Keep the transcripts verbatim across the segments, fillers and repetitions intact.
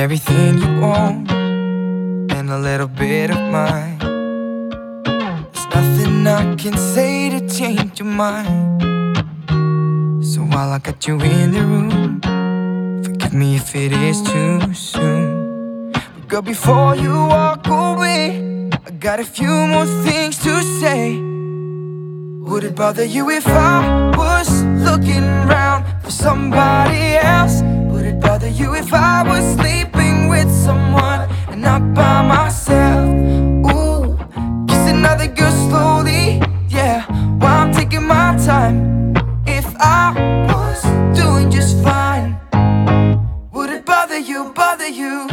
everything you own and a little bit of mine. There's nothing I can say to change your mind. So while I got you in the room, forgive me if it is too soon. But girl, before you walk away, I got a few more things to say. Would it bother you if I was looking around for somebody else? Would it bother you if I was sleeping with someone and not by myself? Ooh, kiss another girl slowly, yeah, while I'm taking my time. If I was doing just fine, would it bother you, bother you?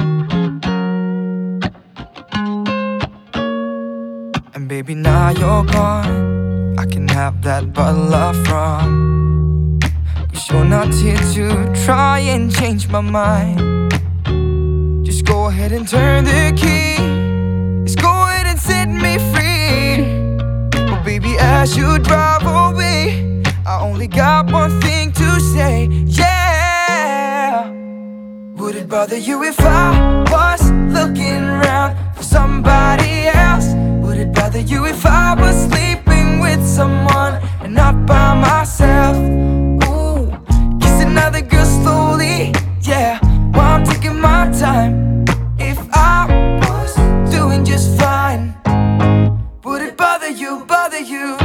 And baby, now you're gone, I can have that bottle of rum, 'cause you're not here to try and change my mind. Just go ahead and turn the key, just go ahead and set me free. But baby, as you drive away, I only got one thing to say, yeah. Would it bother you if I was looking around for somebody else? Would it bother you if I was sleeping with someone and not by myself? Ooh, kiss another girl slowly, yeah, while I'm taking my time. If I was doing just fine, would it bother you, bother you?